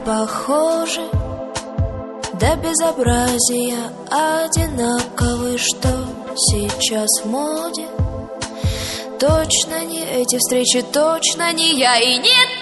похожи, до безобразия одинаковы. Что сейчас в моде? Точно не эти встречи, точно не я. И нет